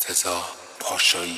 مرتضی پاشایی.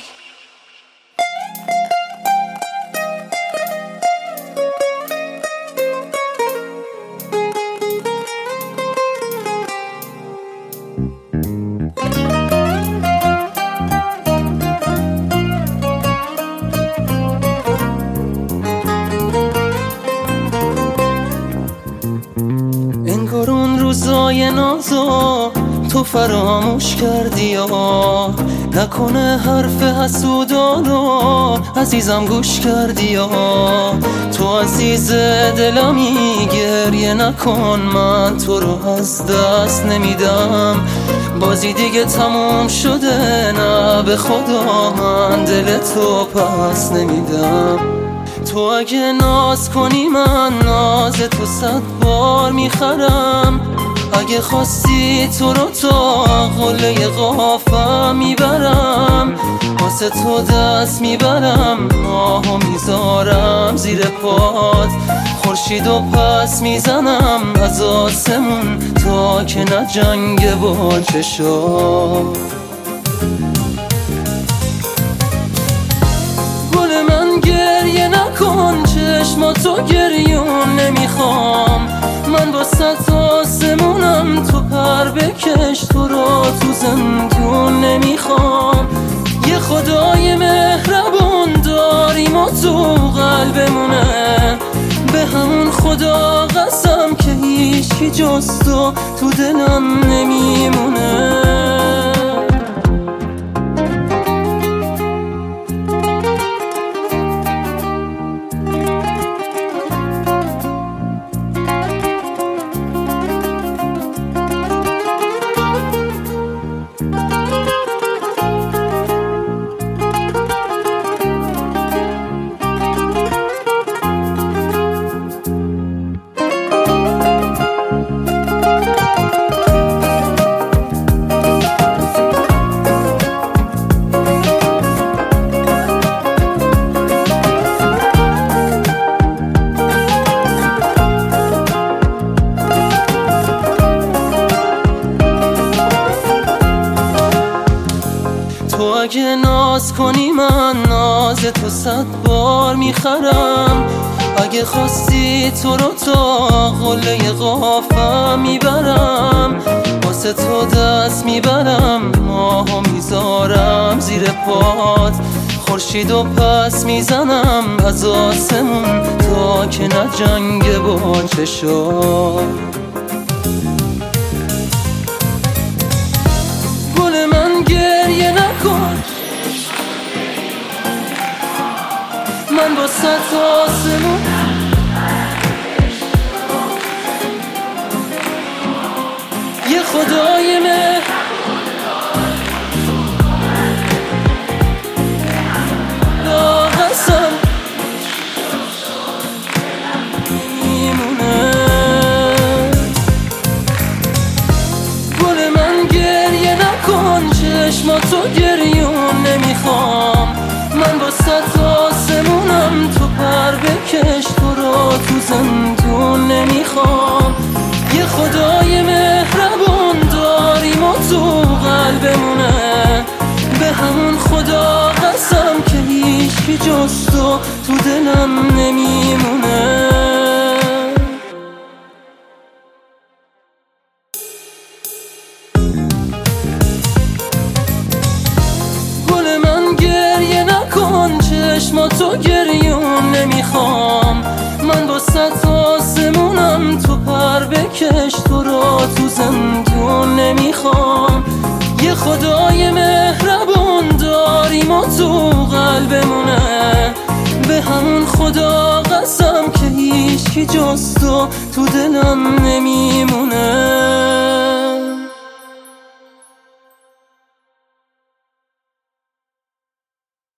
انگار اون روزای نازو تو فراموش کردی یا نکنه حرف حسودانو عزیزم گوش کردی یا تو عزیز دلمی گریه نکن، من تو رو از دست نمیدم، بازی دیگه تموم شده، نه به خدا من دل تو پس نمیدم. تو اگه ناز کنی من ناز تو 100 بار میخرم، اگه خواستی تو رو تا قله قافم میبرم، واسه تو دست میبرم، ماهو میذارم زیر پات، خورشیدو پس میزنم از آسمون تا که نجنگه با چشام. گل من گریه نکن، چشماتو گریون نمیخوام، من با 100 آسمونم، تو پر بکش، تو رو تو زندون نمیخوام. یه خدای مهربون داریم و تو قلبمونه، به همون خدا قسم که هیچی جز تو دلم نمیمونه. تو اگه ناز کنی من ناز تو 100 بار میخرم، اگه خواستی تو رو تا قله قافم میبرم، واسه تو دست میبرم، ماهو میذارم زیر پات، خورشیدو پس میزنم از آسمون تا که نجنگه با چشام. گل من گریه نکن، من با 100 آسمون یه خدای قسم میمونه. گل من گریه نکن، چشماتو گریون نمیخوام، من با 100 آسمونم، تو پر بکش، تو رو تو زندون نمیخوام. یه خدای مهربون داریم و تو قلبمونه، به همون خدا قسم که هیچی جز تو دلم نمیمونه. گل من گریه نکن، چشماتو گریون نمیخوام، من با 100 آسمونم، تو پر بکش، تو رو تو زندون نمیخوام. یه خدای مهربون داریم و تو قلبمونه، به همون خدا قسم که هیچی جز تو دلم نمیمونه.